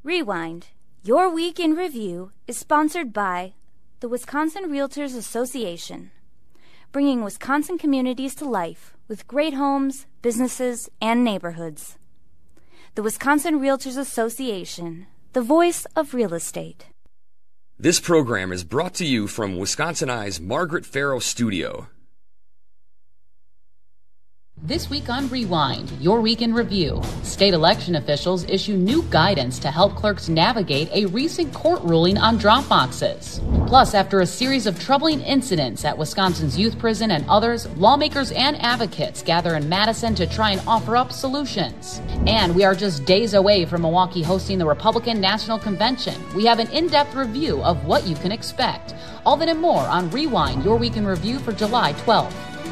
Rewind, Your Week in Review is sponsored by the Wisconsin Realtors Association, bringing Wisconsin communities to life with great homes, businesses, and neighborhoods. The Wisconsin Realtors Association, the voice of real estate. This program is brought to you from Wisconsin Eye's Margaret Farrow Studio. This week on Rewind, Your Week in Review, state election officials issue new guidance to help clerks navigate a recent court ruling on drop boxes. Plus, after a series of troubling incidents at Wisconsin's youth prison and others, lawmakers and advocates gather in Madison to try and offer up solutions. And we are just days away from Milwaukee hosting the Republican National Convention. We have an in-depth review of what you can expect. All that and more on Rewind, Your Week in Review for July 12th.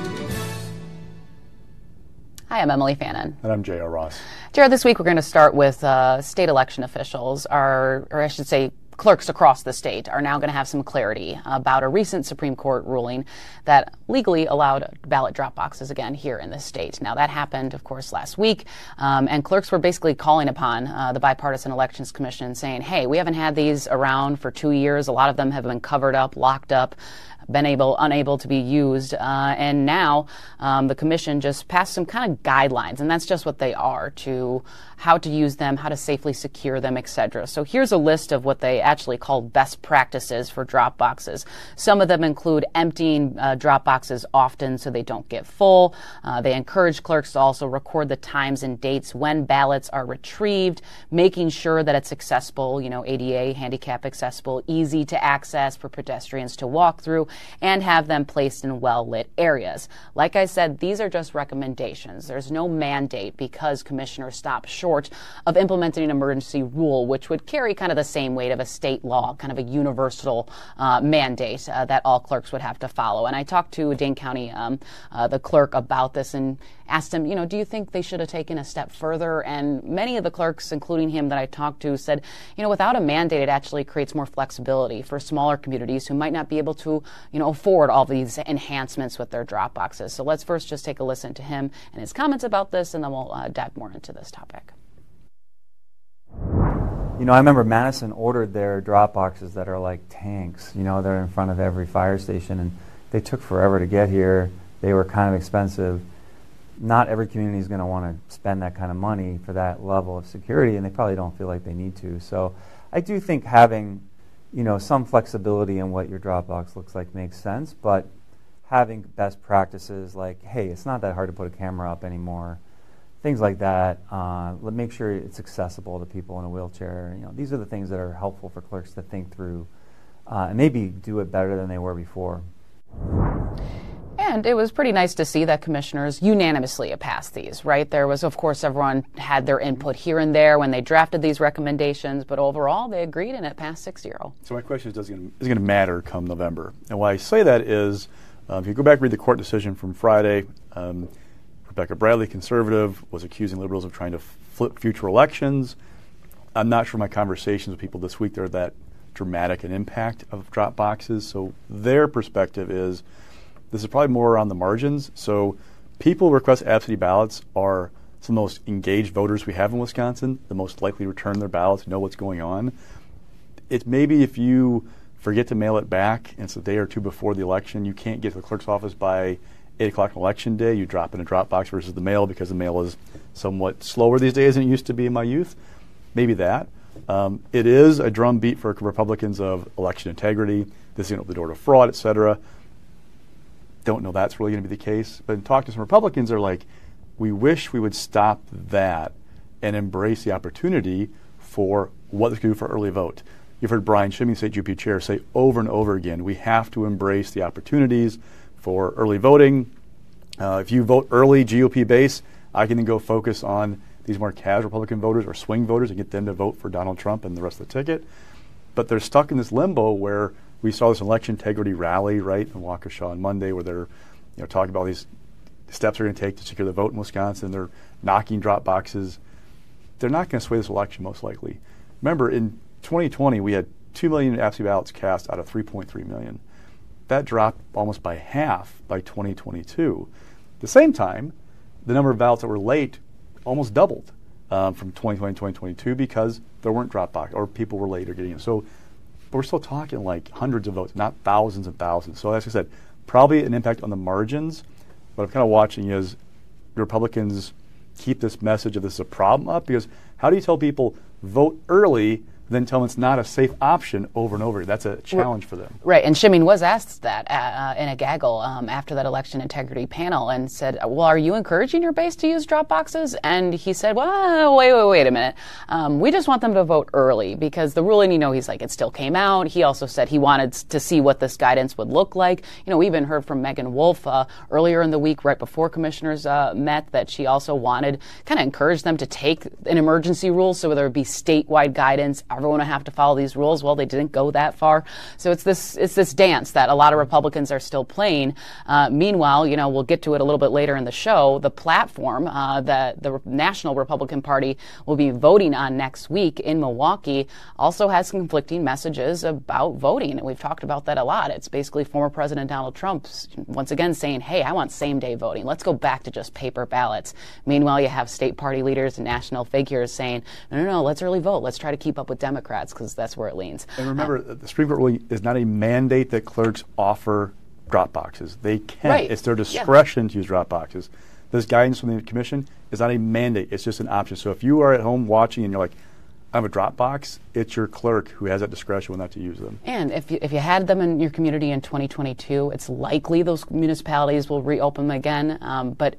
Hi, I'm Emily Fannin. And I'm J.R. Ross. Jared, this week we're going to start with state election officials, or I should say clerks across the state, are now going to have some clarity about a recent Supreme Court ruling that legally allowed ballot drop boxes again here in the state. Now, that happened, of course, last week, and clerks were basically calling upon the Bipartisan Elections Commission saying, hey, we haven't had these around for 2 years. A lot of them have been covered up, locked up, unable to be used, and now the commission just passed some kind of guidelines, and that's just what they are, to how to use them, how to safely secure them, etc. So here's a list of what they actually call best practices for drop boxes. Some of them include emptying drop boxes often so they don't get full. They encourage clerks to also record the times and dates when ballots are retrieved, making sure that it's accessible, ADA, handicap accessible, easy to access for pedestrians to walk through, and have them placed in well-lit areas. Like I said, these are just recommendations. There's no mandate because commissioners stopped short of implementing an emergency rule, which would carry kind of the same weight of a state law, kind of a universal mandate that all clerks would have to follow. And I talked to Dane County, the clerk, about this and asked him, do you think they should have taken a step further? And many of the clerks, including him that I talked to, said, without a mandate, it actually creates more flexibility for smaller communities who might not be able to, afford all these enhancements with their drop boxes. So let's first just take a listen to him and his comments about this, and then we'll dive more into this topic. I remember Madison ordered their drop boxes that are like tanks. They're in front of every fire station, and they took forever to get here. They were kind of expensive. Not every community is going to want to spend that kind of money for that level of security, and they probably don't feel like they need to. So I do think having, some flexibility in what your drop box looks like makes sense, but having best practices like, hey, it's not that hard to put a camera up anymore, things like that. Make sure it's accessible to people in a wheelchair. These are the things that are helpful for clerks to think through and maybe do it better than they were before. And it was pretty nice to see that commissioners unanimously passed these, right? There was, of course, everyone had their input here and there when they drafted these recommendations, but overall they agreed and it passed 6-0. So my question is, is it going to matter come November? And why I say that is, if you go back and read the court decision from Friday, Rebecca Bradley, conservative, was accusing liberals of trying to flip future elections. I'm not sure my conversations with people this week they're that dramatic an impact of drop boxes. So their perspective is this is probably more around the margins. So people who request absentee ballots are some of the most engaged voters we have in Wisconsin, the most likely to return their ballots, know what's going on. It's maybe if you forget to mail it back and it's a day or two before the election, you can't get to the clerk's office by 8 o'clock on election day, you drop in a drop box versus the mail because the mail is somewhat slower these days than it used to be in my youth. Maybe that. It is a drumbeat for Republicans of election integrity. This is going to open the door to fraud, et cetera. Don't know that's really going to be the case. But talk to some Republicans, they're like, we wish we would stop that and embrace the opportunity for what this can do for early vote. You've heard Brian Schimming, State GOP chair, say over and over again, we have to embrace the opportunities for early voting. If you vote early, GOP base, I can then go focus on these more casual Republican voters or swing voters and get them to vote for Donald Trump and the rest of the ticket. But they're stuck in this limbo where we saw this election integrity rally, right, in Waukesha on Monday, where they're talking about these steps they're going to take to secure the vote in Wisconsin. They're knocking drop boxes. They're not going to sway this election, most likely. Remember, in 2020, we had 2 million absentee ballots cast out of 3.3 million. That dropped almost by half by 2022. At the same time, the number of ballots that were late almost doubled. from 2020 to 2022 because there weren't drop boxes or people were late or getting them. So, but we're still talking like hundreds of votes, not thousands and thousands. So as I said, probably an impact on the margins. What I'm kind of watching is the Republicans keep this message of this is a problem up, because how do you tell people vote early, then tell them it's not a safe option over and over? That's a challenge for them. Right, and Shimeen was asked that in a gaggle after that election integrity panel and said, well, are you encouraging your base to use drop boxes? And he said, well, wait a minute. We just want them to vote early because the ruling, he's like, it still came out. He also said he wanted to see what this guidance would look like. We even heard from Megan Wolf earlier in the week, right before commissioners met, that she also wanted, kind of encouraged them to take an emergency rule so there would be statewide guidance. Everyone would have to follow these rules. Well, they didn't go that far. So it's this dance that a lot of Republicans are still playing. Meanwhile, we'll get to it a little bit later in the show. The platform that the National Republican Party will be voting on next week in Milwaukee also has conflicting messages about voting. And we've talked about that a lot. It's basically former President Donald Trump once again saying, hey, I want same-day voting. Let's go back to just paper ballots. Meanwhile, you have state party leaders and national figures saying, no, let's early vote. Let's try to keep up with Democrats because that's where it leans. And remember, the Supreme Court ruling is not a mandate that clerks offer drop boxes. They can. Right. It's their discretion to use drop boxes. This guidance from the commission is not a mandate. It's just an option. So if you are at home watching and you're like, I have a drop box, it's your clerk who has that discretion not to use them. And if you had them in your community in 2022, it's likely those municipalities will reopen them again. But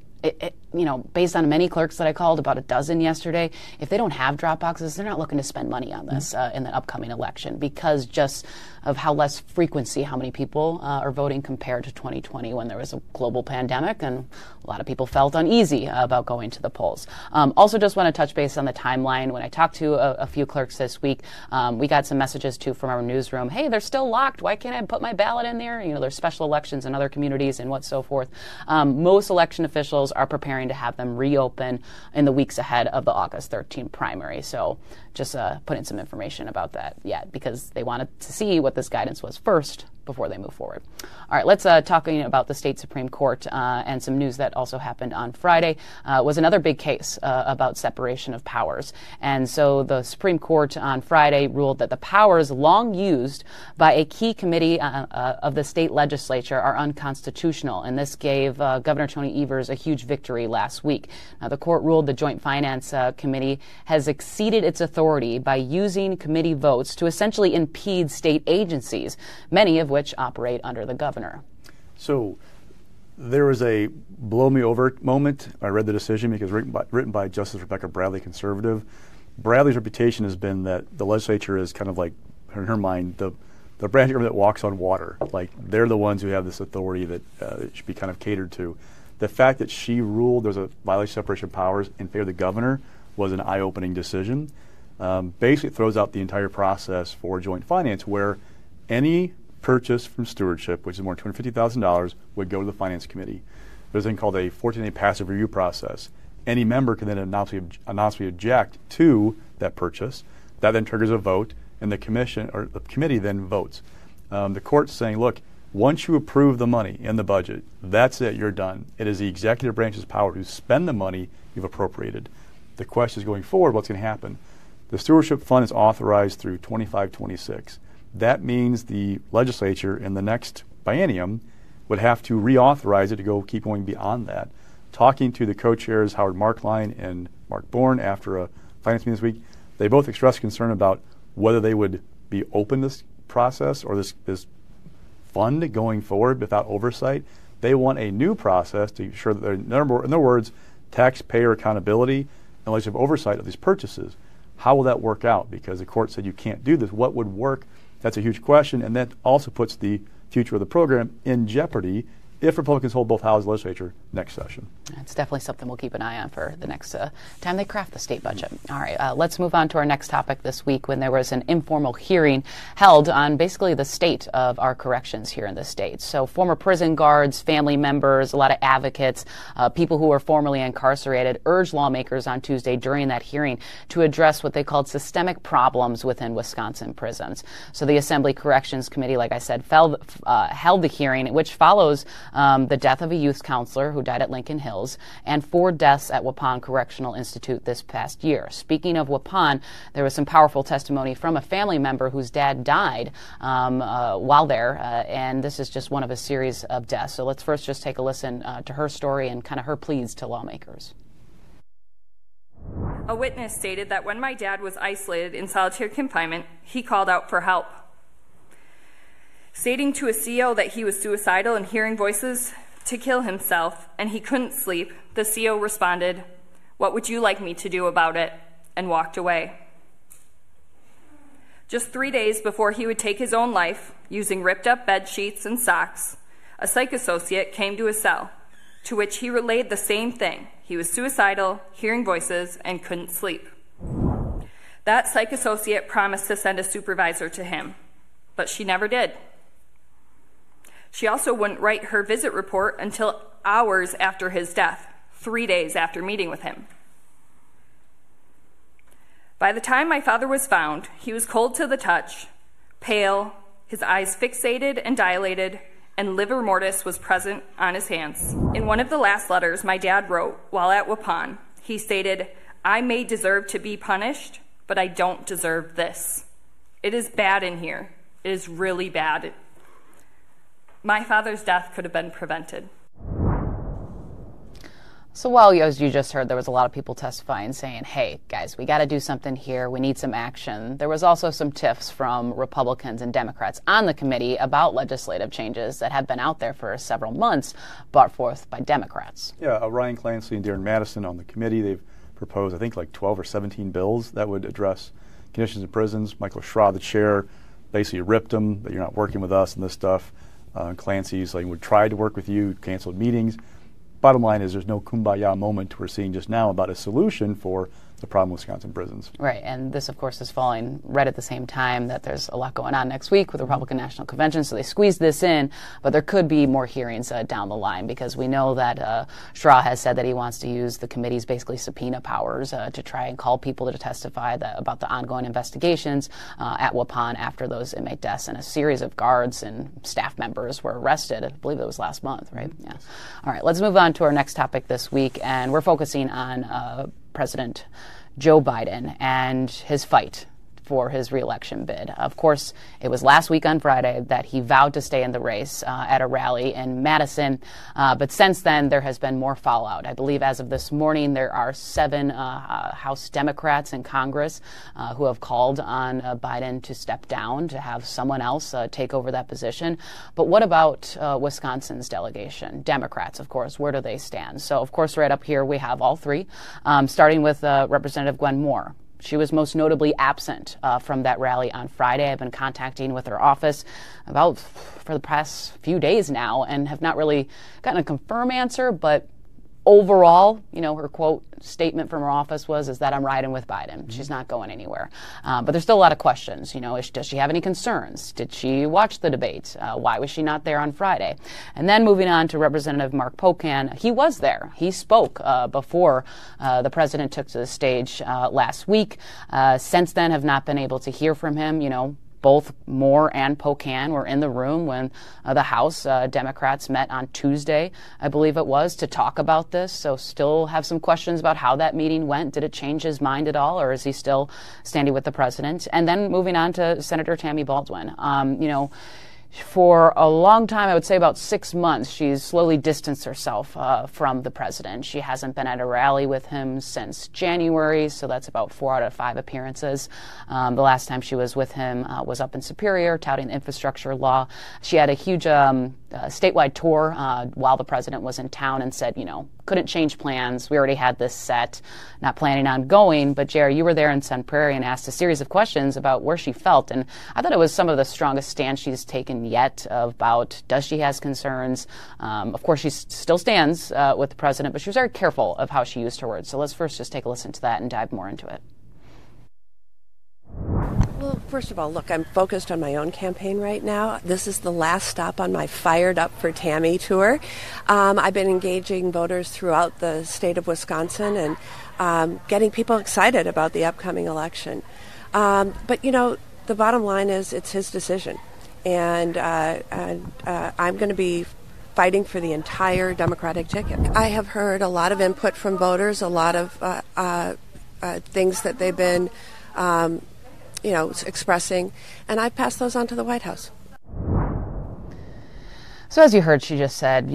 based on many clerks that I called, about a dozen yesterday, if they don't have drop boxes, they're not looking to spend money on this in the upcoming election because just of how less frequency, how many people are voting compared to 2020 when there was a global pandemic and a lot of people felt uneasy about going to the polls. Also just want to touch base on the timeline. When I talked to a few clerks this week, we got some messages too from our newsroom. Hey, they're still locked. Why can't I put my ballot in there? There's special elections in other communities and what so forth. Most election officials are preparing to have them reopen in the weeks ahead of the August 13 primary. So just put in some information about that yet because they wanted to see what this guidance was first before they move forward. All right, let's talk about the state Supreme Court and some news that also happened on Friday. Was another big case about separation of powers. And so the Supreme Court on Friday ruled that the powers long used by a key committee of the state legislature are unconstitutional. And this gave Governor Tony Evers a huge victory last week. Now, the court ruled the Joint Finance Committee has exceeded its authority by using committee votes to essentially impede state agencies, many of which operate under the governor. So there was a blow me over moment. I read the decision because written by Justice Rebecca Bradley, conservative. Bradley's reputation has been that the legislature is kind of like, in her mind, the branch of government that walks on water. Like they're the ones who have this authority that should be kind of catered to. The fact that she ruled there's a violation of separation of powers in favor of the governor was an eye-opening decision. Basically throws out the entire process for joint finance, where any purchase from stewardship, which is more than $250,000, would go to the Finance Committee. There's a thing called a 14-day passive review process. Any member can then anonymously object to that purchase. That then triggers a vote, and the commission or the committee then votes. The court's saying, look, once you approve the money in the budget, that's it, you're done. It is the executive branch's power to spend the money you've appropriated. The question is going forward, what's going to happen? The stewardship fund is authorized through 25-26. That means the legislature in the next biennium would have to reauthorize it to keep going beyond that. Talking to the co-chairs, Howard Markline and Mark Bourne, after a finance meeting this week, they both expressed concern about whether they would be open to this process or this fund going forward without oversight. They want a new process to ensure that there, in other words, taxpayer accountability and legislative oversight of these purchases. How will that work out? Because the court said you can't do this. What would work? That's a huge question, and that also puts the future of the program in jeopardy if Republicans hold both houses of the legislature next session. It's definitely something we'll keep an eye on for the next time they craft the state budget. All right, let's move on to our next topic this week, when there was an informal hearing held on basically the state of our corrections here in the state. So former prison guards, family members, a lot of advocates, people who were formerly incarcerated urged lawmakers on Tuesday during that hearing to address what they called systemic problems within Wisconsin prisons. So the Assembly Corrections Committee, like I said, held the hearing, which follows the death of a youth counselor who who died at Lincoln Hills, and 4 deaths at Waupun Correctional Institute this past year. Speaking of Waupun, there was some powerful testimony from a family member whose dad died while there, and this is just one of a series of deaths. So let's first just take a listen to her story and kind of her pleas to lawmakers. A witness stated that when my dad was isolated in solitary confinement, he called out for help. Stating to a CO that he was suicidal and hearing voices to kill himself and he couldn't sleep, the CO responded, "What would you like me to do about it?" and walked away. Just 3 days before he would take his own life, using ripped up bed sheets and socks, a psych associate came to his cell, to which he relayed the same thing. He was suicidal, hearing voices, and couldn't sleep. That psych associate promised to send a supervisor to him, but she never did. She also wouldn't write her visit report until hours after his death, 3 days after meeting with him. By the time my father was found, he was cold to the touch, pale, his eyes fixated and dilated, and livor mortis was present on his hands. In one of the last letters my dad wrote while at Waupun, he stated, "I may deserve to be punished, but I don't deserve this. It is bad in here. It is really bad. My father's death could have been prevented." So while, as you just heard, there was a lot of people testifying saying, hey, guys, we got to do something here. We need some action. There was also some tiffs from Republicans and Democrats on the committee about legislative changes that have been out there for several months, brought forth by Democrats. Yeah, Ryan Clancy and Darren Madison on the committee, they've proposed, I think, like 12 or 17 bills that would address conditions in prisons. Michael Schra, the chair, basically ripped them, that you're not working with us and this stuff. Clancy's like, we tried to work with you, canceled meetings. Bottom line is there's no kumbaya moment we're seeing just now about a solution for the problem with Wisconsin prisons. Right, and this, of course, is falling right at the same time that there's a lot going on next week with the Republican National Convention, so they squeezed this in, but there could be more hearings down the line because we know that Schra has said that he wants to use the committee's basically subpoena powers to try and call people to testify about the ongoing investigations at Waupun after those inmate deaths, and a series of guards and staff members were arrested. I believe it was last month, right? Yeah. All right, let's move on to our next topic this week, and we're focusing on President Joe Biden and his fight for his reelection bid. Of course, it was last week on Friday that he vowed to stay in the race at a rally in Madison, but since then there has been more fallout. I believe as of this morning there are 7 House Democrats in Congress who have called on Biden to step down, to have someone else take over that position. But what about Wisconsin's delegation? Democrats, of course, where do they stand? So, of course, right up here we have all 3, starting with Representative Gwen Moore. She was most notably absent from that rally on Friday. I've been contacting with her office for the past few days now and have not really gotten a confirmed answer, but overall, her quote statement from her office is that I'm riding with Biden. She's not going anywhere. But there's still a lot of questions. Does she have any concerns? Did she watch the debate? Why was she not there on Friday? And then moving on to Representative Mark Pocan, he was there. He spoke before the president took to the stage last week. Since then, have not been able to hear from him. Both Moore and Pocan were in the room when the House Democrats met on Tuesday, I believe it was, to talk about this. So still have some questions about how that meeting went. Did it change his mind at all, or is he still standing with the president? And then moving on to Senator Tammy Baldwin. For a long time, I would say about 6 months, she's slowly distanced herself from the president. She hasn't been at a rally with him since January, so that's about 4 out of 5 appearances. The last time she was with him was up in Superior, touting infrastructure law. She had a huge statewide tour while the president was in town and said, couldn't change plans. We already had this set, not planning on going. But, Jerry, you were there in Sun Prairie and asked a series of questions about where she felt. And I thought it was some of the strongest stance she's taken yet about does she has concerns. Of course, she still stands with the president, but she was very careful of how she used her words. So let's first just take a listen to that and dive more into it. Well, first of all, look, I'm focused on my own campaign right now. This is the last stop on my Fired Up for Tammy tour. I've been engaging voters throughout the state of Wisconsin and getting people excited about the upcoming election. But, the bottom line is it's his decision. And I'm going to be fighting for the entire Democratic ticket. I have heard a lot of input from voters, a lot of things that they've been, expressing, and I pass those on to the White House. So as you heard, she just said,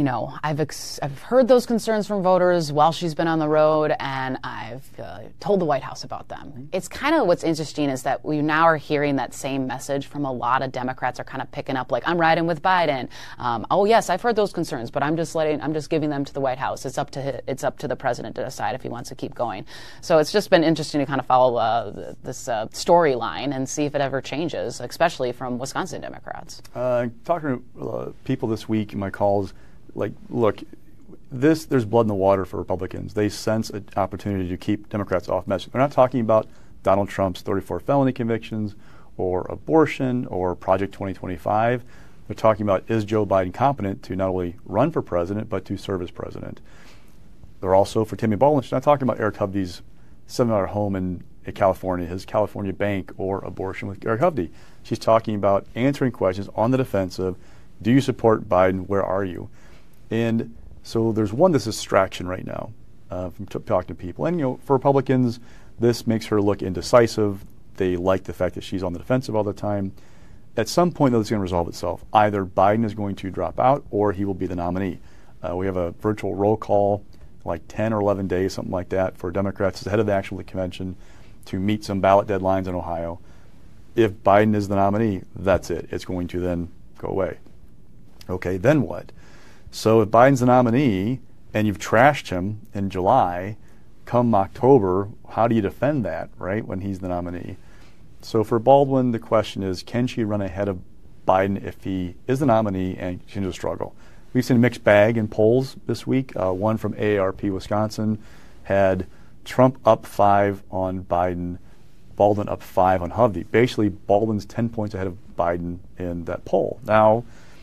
I've heard those concerns from voters while she's been on the road, and I've told the White House about them. It's kind of what's interesting is that we now are hearing that same message from a lot of Democrats are kind of picking up, like, I'm riding with Biden. Oh yes, I've heard those concerns, but I'm just giving them to the White House. It's up to the president to decide if he wants to keep going. So it's just been interesting to kind of follow this storyline and see if it ever changes, especially from Wisconsin Democrats. Talking to people this week in my calls, like, look, there's blood in the water for Republicans. They sense an opportunity to keep Democrats off message. They're not talking about Donald Trump's 34 felony convictions or abortion or Project 2025. They're talking about, is Joe Biden competent to not only run for president but to serve as president? They're also, for Tammy Baldwin, she's not talking about Eric Hovde's $7 home in California, his California bank, or abortion with Eric Hovde. She's talking about answering questions on the defensive. Do you support Biden? Where are you? And so there's this distraction right now from talking to people. And, for Republicans, this makes her look indecisive. They like the fact that she's on the defensive all the time. At some point, though, it's going to resolve itself. Either Biden is going to drop out or he will be the nominee. We have a virtual roll call, like 10 or 11 days, something like that, for Democrats ahead of the actual convention to meet some ballot deadlines in Ohio. If Biden is the nominee, that's it. It's going to then go away. Okay, then what? So if Biden's the nominee and you've trashed him in July, come October, how do you defend that, right, when he's the nominee? So for Baldwin, the question is, can she run ahead of Biden if he is the nominee and continue to struggle? We've seen a mixed bag in polls this week. One from AARP Wisconsin had Trump up 5 on Biden, Baldwin up 5 on Hovde. Basically, Baldwin's 10 points ahead of Biden in that poll. Now,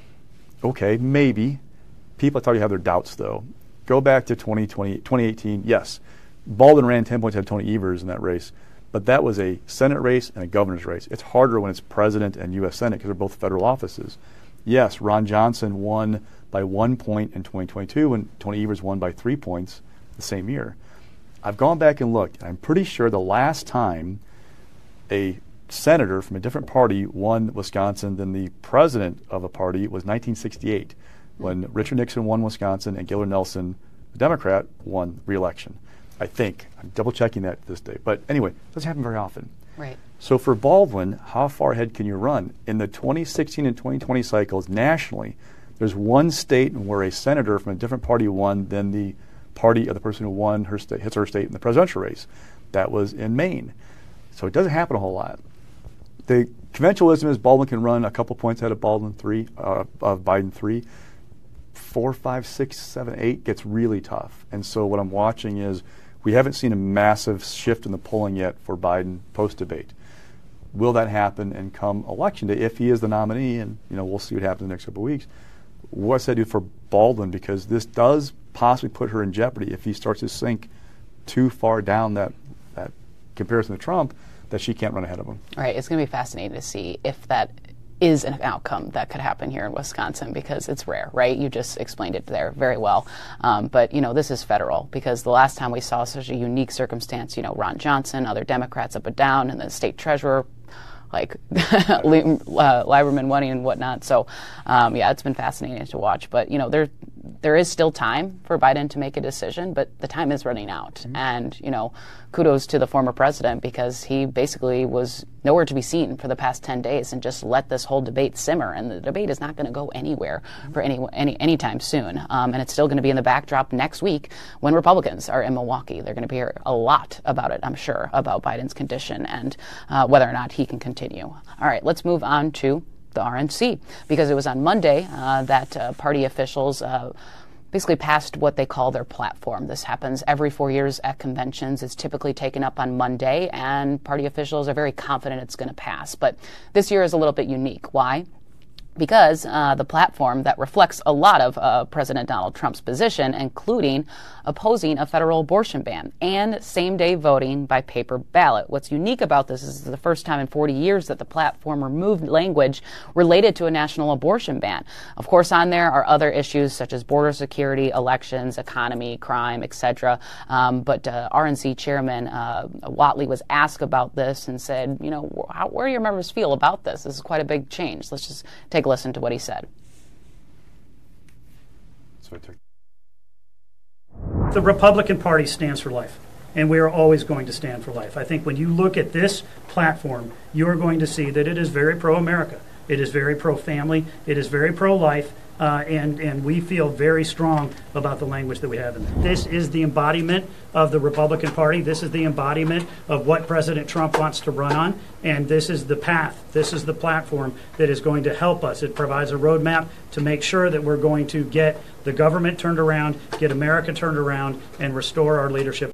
okay, maybe. People already have their doubts, though. Go back to 2018. Yes, Baldwin ran 10 points ahead of Tony Evers in that race, but that was a Senate race and a governor's race. It's harder when it's president and U.S. Senate because they're both federal offices. Yes, Ron Johnson won by 1 point in 2022 when Tony Evers won by 3 points the same year. I've gone back and looked, and I'm pretty sure the last time a senator from a different party won Wisconsin than the president of a party was 1968, when Richard Nixon won Wisconsin and Gillard Nelson, a Democrat, won re-election. I think. I'm double-checking that this day. But anyway, it doesn't happen very often. Right. So for Baldwin, how far ahead can you run? In the 2016 and 2020 cycles nationally, there's one state where a senator from a different party won than the party of the person who won her state in the presidential race. That was in Maine. So it doesn't happen a whole lot. The conventional wisdom is Baldwin can run a couple points ahead of Biden 3. 4, 5, 6, 7, 8 gets really tough. And so what I'm watching is we haven't seen a massive shift in the polling yet for Biden post-debate. Will that happen and come election day if he is the nominee? And we'll see what happens in the next couple of weeks. What's that do for Baldwin? Because this does possibly put her in jeopardy if he starts to sink too far down that comparison to Trump that she can't run ahead of him. All right, it's going to be fascinating to see if that is an outcome that could happen here in Wisconsin, because it's rare, right? You just explained it there very well. But, this is federal, because the last time we saw such a unique circumstance, Ron Johnson, other Democrats up and down, and the state treasurer, like Lieberman winning and whatnot. So, it's been fascinating to watch. But, there is still time for Biden to make a decision, but the time is running out. Mm-hmm. And, kudos to the former president, because he basically was nowhere to be seen for the past 10 days and just let this whole debate simmer. And the debate is not going to go anywhere for anytime soon. And it's still going to be in the backdrop next week when Republicans are in Milwaukee. They're going to hear a lot about it, I'm sure, about Biden's condition and whether or not he can continue. All right, let's move on to the RNC, because it was on Monday that party officials basically passed what they call their platform. This happens every 4 years at conventions. It's typically taken up on Monday, and party officials are very confident it's going to pass. But this year is a little bit unique. Why? because the platform that reflects a lot of President Donald Trump's position, including opposing a federal abortion ban and same-day voting by paper ballot. What's unique about this is the first time in 40 years that the platform removed language related to a national abortion ban. Of course, on there are other issues such as border security, elections, economy, crime, etc. But RNC Chairman Whatley was asked about this and said, you know, where do your members feel about this? This is quite a big change. Let's just take a listen to what he said. The Republican Party stands for life, and we are always going to stand for life. I think when you look at this platform, you are going to see that it is very pro-America. It is very pro-family. It is very pro-life. And we feel very strong about the language that we have in there. This is the embodiment of the Republican Party. This is the embodiment of what President Trump wants to run on. And this is the path. This is the platform that is going to help us. It provides a roadmap to make sure that we're going to get the government turned around, get America turned around, and restore our leadership.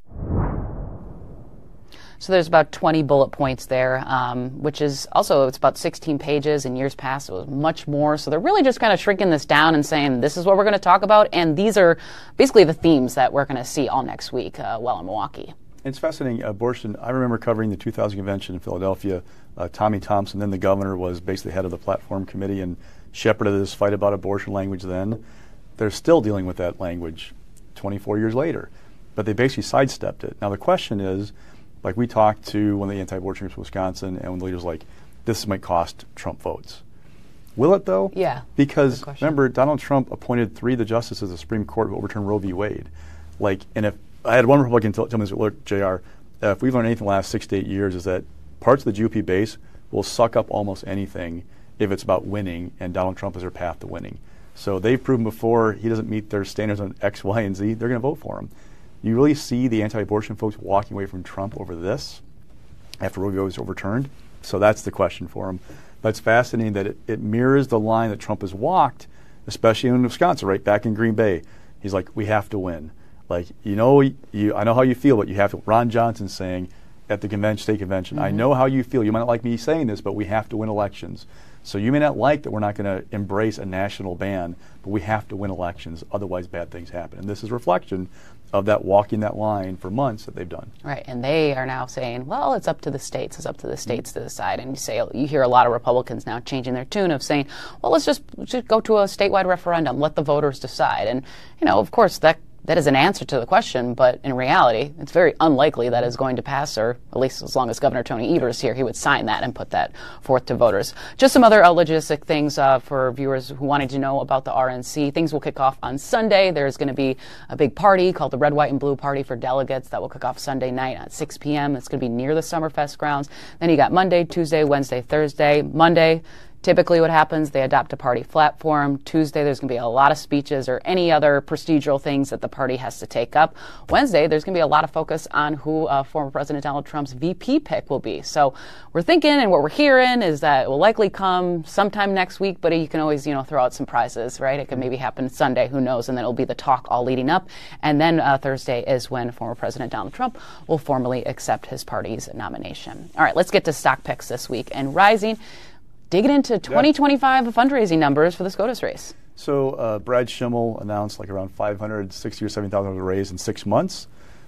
So there's about 20 bullet points there, which is also, it's about 16 pages. In years past, it was much more. So they're really just kind of shrinking this down and saying, this is what we're going to talk about. And these are basically the themes that we're going to see all next week while in Milwaukee. It's fascinating. Abortion, I remember covering the 2000 convention in Philadelphia. Tommy Thompson, then the governor, was basically head of the platform committee and shepherded this fight about abortion language then. They're still dealing with that language 24 years later. But they basically sidestepped it. Now the question is, like we talked to one of the anti-abortion groups in Wisconsin, and when the leader's like, this might cost Trump votes. Will it, though? Yeah. Because, remember, Donald Trump appointed 3 of the justices of the Supreme Court who overturned Roe v. Wade. Like, and if I had one Republican tell me this, look, JR, if we've learned anything in the last 6 to 8 years is that parts of the GOP base will suck up almost anything if it's about winning, and Donald Trump is their path to winning. So they've proven before he doesn't meet their standards on X, Y, and Z, they're going to vote for him. You really see the anti-abortion folks walking away from Trump over this after Roe v. Wade was overturned. So that's the question for him. But it's fascinating that it mirrors the line that Trump has walked, especially in Wisconsin, right back in Green Bay. He's like, we have to win. Like, I know how you feel, but you have to. Ron Johnson saying at the state convention, I know how you feel. You might not like me saying this, but we have to win elections. So you may not like that we're not going to embrace a national ban, but we have to win elections. Otherwise, bad things happen. And this is a reflection of that walking that line for months that they've done. Right, and they are now saying, well, it's up to the states. It's up to the states to decide. And you hear a lot of Republicans now changing their tune of saying, well, let's just go to a statewide referendum. Let the voters decide. And, of course, that is an answer to the question, but in reality, it's very unlikely that is going to pass, or at least as long as Governor Tony Evers is here, he would sign that and put that forth to voters. Just some other logistic things for viewers who wanted to know about the RNC. Things will kick off on Sunday. There's going to be a big party called the Red, White, and Blue Party for delegates that will kick off Sunday night at 6 p.m. It's going to be near the Summerfest grounds. Then you got Monday, Tuesday, Wednesday, Thursday. Monday, typically what happens, they adopt a party platform. Tuesday, there's going to be a lot of speeches or any other procedural things that the party has to take up. Wednesday, there's going to be a lot of focus on who former President Donald Trump's VP pick will be. So we're thinking, and what we're hearing is that it will likely come sometime next week, but you can always, throw out some prizes, right? It could maybe happen Sunday, who knows, and then it'll be the talk all leading up. And then Thursday is when former President Donald Trump will formally accept his party's nomination. All right, let's get to stock picks this week. And rising, digging into 2025 fundraising numbers for the SCOTUS race. So Brad Schimmel announced like around $560,000 or $70,000 raise in 6 months.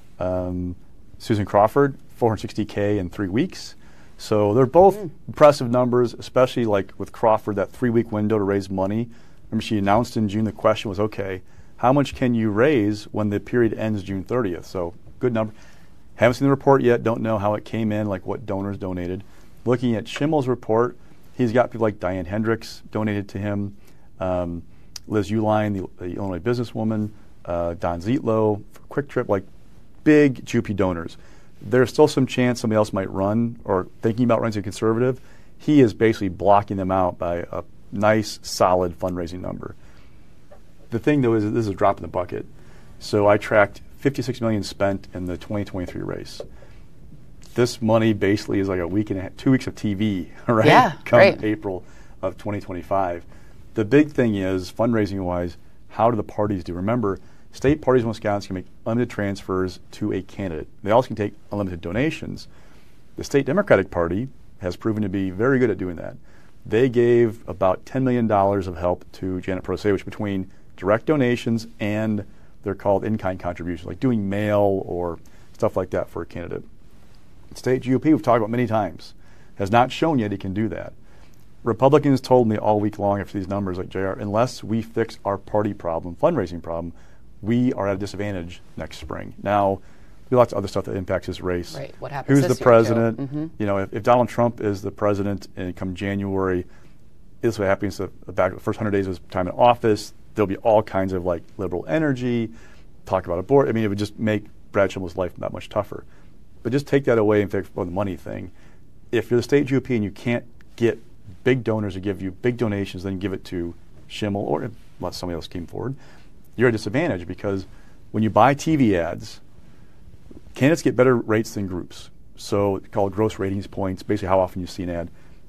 Susan Crawford, $460K in 3 weeks. So they're both impressive numbers, especially like with Crawford, that 3-week window to raise money. Remember, she announced in June, the question was, okay, how much can you raise when the period ends June 30th? So good number. Haven't seen the report yet, don't know how it came in, like what donors donated. Looking at Schimmel's report, he's got people like Diane Hendricks donated to him, Liz Uline, the Illinois businesswoman, Don Zietlow, Quick Trip, like big GOP donors. There's still some chance somebody else might run or thinking about running as a conservative. He is basically blocking them out by a nice, solid fundraising number. The thing, though, is that this is a drop in the bucket. So I tracked $56 million spent in the 2023 race. This money basically is like a week and a half, 2 weeks of TV, right? Yeah, Come right. April of 2025. The big thing is, fundraising-wise, how do the parties do? Remember, state parties in Wisconsin can make unlimited transfers to a candidate. They also can take unlimited donations. The state Democratic Party has proven to be very good at doing that. They gave about $10 million of help to Janet Protasiewicz between direct donations and they're called in-kind contributions, like doing mail or stuff like that for a candidate. State GOP, we've talked about many times, has not shown yet he can do that. Republicans told me all week long after these numbers, like, JR, unless we fix our party problem, fundraising problem, we are at a disadvantage next spring. Now, there's lots of other stuff that impacts his race. Right. What happens Who's this the year, president? too? You know, if Donald Trump is the president and come January, this is what happens. The first 100 days of his time in office, there'll be all kinds of like liberal energy, talk about abortion. I mean, it would just make Brad Schimmel's life that much tougher. But just take that away and fix the money thing. If you're the state GOP and you can't get big donors to give you big donations, then give it to Schimmel or let somebody else came forward, you're at a disadvantage because when you buy TV ads, candidates get better rates than groups. So it's called gross ratings points, basically how often you see an ad.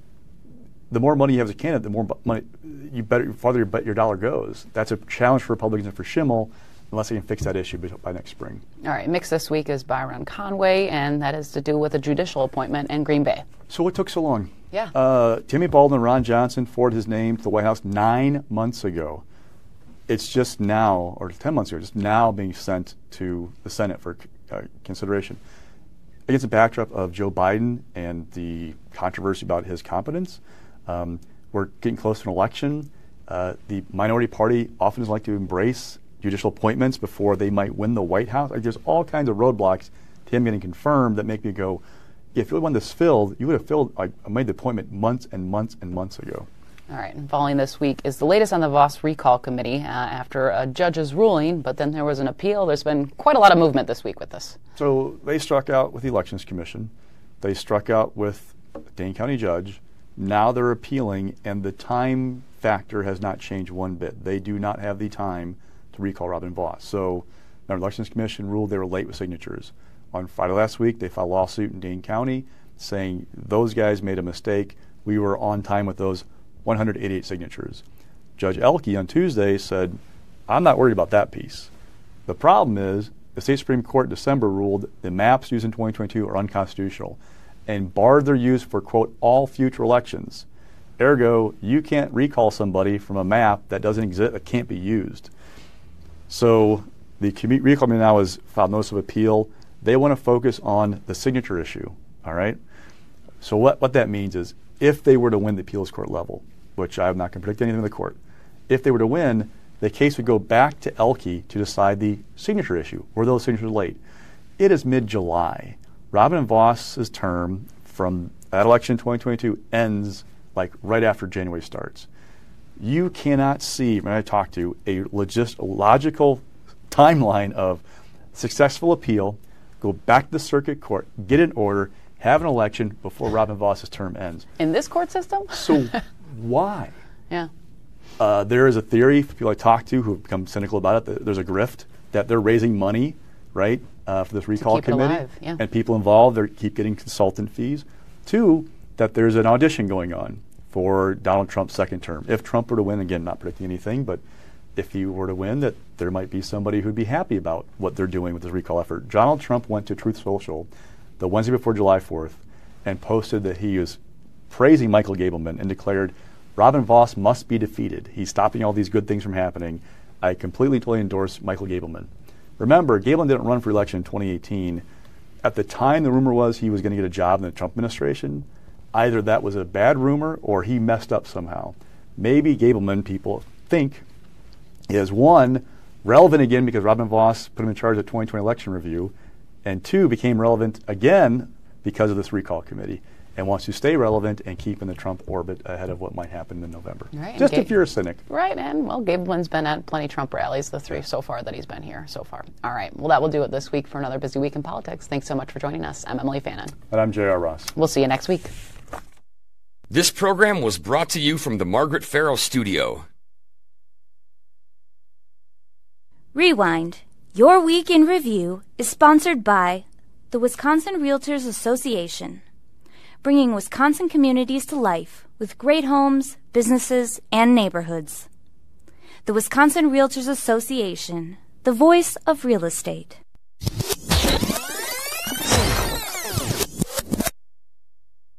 The more money you have as a candidate, the more money farther your dollar goes. That's a challenge for Republicans and for Schimmel, unless they can fix that issue by next spring. All right, mix this week is Byron Conway, and that is to do with a judicial appointment in Green Bay. So what took so long? Yeah. Timmy Baldwin and Ron Johnson forwarded his name to the White House 9 months ago. It's just now, or 10 months ago, just now being sent to the Senate for consideration. Against the backdrop of Joe Biden and the controversy about his competence, we're getting close to an election. The minority party often doesn't like to embrace judicial appointments before they might win the White House. Like, there's all kinds of roadblocks to him getting confirmed that make me go, if you really want this filled, you would have made the appointment months and months and months ago. All right, and following this week is the latest on the Voss recall committee after a judge's ruling, but then there was an appeal. There's been quite a lot of movement this week with this. So they struck out with the Elections Commission. They struck out with the Dane County judge. Now they're appealing, and the time factor has not changed one bit. They do not have the time to recall Robin Voss. So the Elections Commission ruled they were late with signatures. On Friday last week, they filed a lawsuit in Dane County saying those guys made a mistake. We were on time with those 188 signatures. Judge Elke on Tuesday said, I'm not worried about that piece. The problem is the state Supreme Court in December ruled the maps used in 2022 are unconstitutional and barred their use for, quote, all future elections. Ergo, you can't recall somebody from a map that doesn't exist, that can't be used. So the recall committee now has filed notice of appeal. They want to focus on the signature issue, all right? So what that means is if they were to win the appeals court level, which I'm not going to predict anything in the court, if they were to win, the case would go back to Elke to decide the signature issue. Were those signatures late? It is mid-July. Robin Voss's term from that election in 2022 ends like right after January starts. You cannot see, when I talk to, a logical timeline of successful appeal, go back to the circuit court, get an order, have an election before Robin Voss's term ends. In this court system? So why? Yeah. There is a theory for people I talk to who have become cynical about it, that there's a grift, that they're raising money, right, for this recall committee. Yeah. And people involved keep getting consultant fees. Two, that there's an audition going on for Donald Trump's second term. If Trump were to win, again, not predicting anything, but if he were to win, that there might be somebody who'd be happy about what they're doing with this recall effort. Donald Trump went to Truth Social the Wednesday before July 4th and posted that he was praising Michael Gableman and declared, Robin Voss must be defeated. He's stopping all these good things from happening. I completely, totally endorse Michael Gableman. Remember, Gableman didn't run for election in 2018. At the time, the rumor was he was going to get a job in the Trump administration. Either that was a bad rumor or he messed up somehow. Maybe Gableman, people think, is one, relevant again because Robin Voss put him in charge of the 2020 election review, and two, became relevant again because of this recall committee and wants to stay relevant and keep in the Trump orbit ahead of what might happen in November. Right, just if you're a cynic. Right, and well, Gableman's been at plenty of Trump rallies, the three so far that he's been here so far. All right, well, that will do it this week for another busy week in politics. Thanks so much for joining us. I'm Emily Fannin. And I'm J.R. Ross. We'll see you next week. This program was brought to you from the Margaret Farrow Studio. Rewind. Your Week in Review is sponsored by the Wisconsin Realtors Association, bringing Wisconsin communities to life with great homes, businesses, and neighborhoods. The Wisconsin Realtors Association, the voice of real estate.